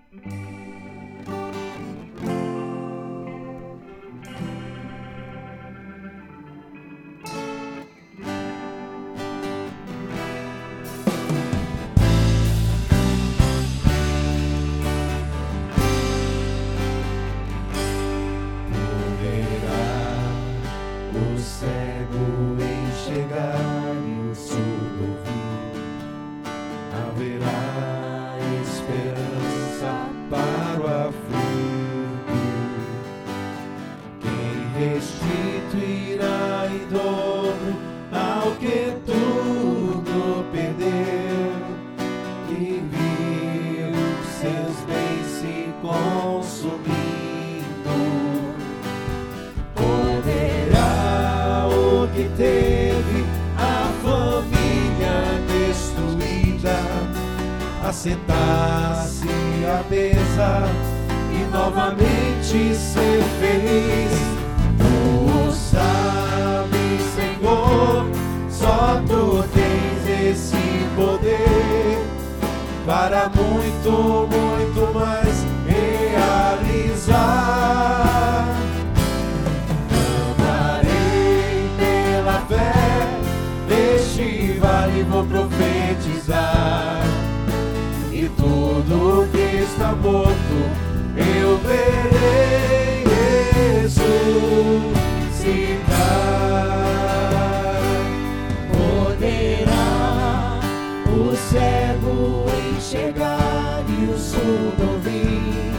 Sentar-se à mesa e novamente ser feliz. Tu sabes, Senhor, só Tu tens esse poder para muito, muito mais realizar. Andarei pela fé, neste vale vou profetizar. E tudo que está morto eu verei ressuscitar. Poderá o cego enxergar e o surdo ouvir.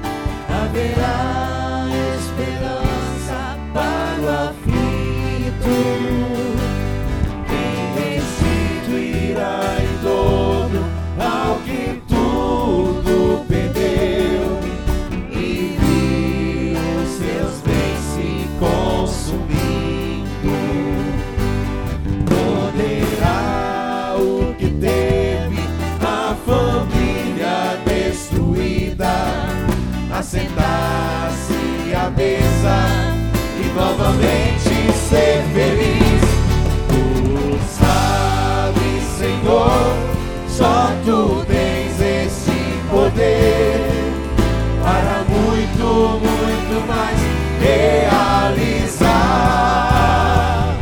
Haverá esperança para o aflito. Quem restituirá em dobro ao que tudo perdeu e viu seus bens se consumindo. Poderá o que teve a família destruída assentar-se à mesa e novamente ser feliz. Tu sabes, Senhor, só Tu tens esse poder para muito, muito mais realizar.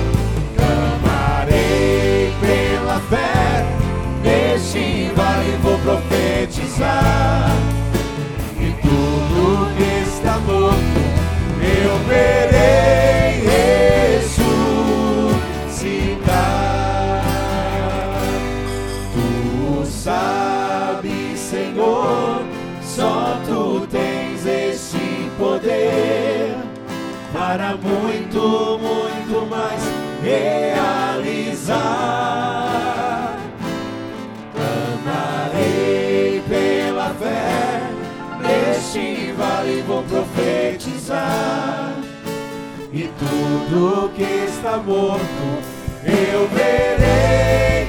Clamarei pela fé, neste vale vou profetizar. E tudo que está morto eu verei ressuscitar. Sabe, Senhor, só Tu tens esse poder para muito, muito mais realizar. Clamarei pela fé, neste vale vou profetizar. E tudo que está morto eu verei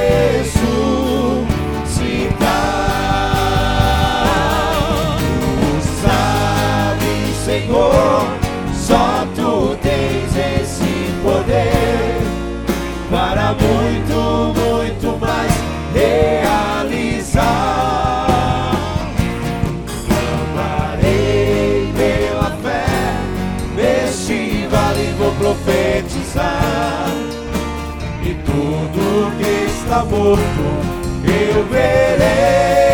ressuscitar. Tu sabes, Senhor, só Tu tens esse poder para muito, muito mais realizar. Clamarei pela fé, neste vale vou profetizar. E tudo que está morto eu verei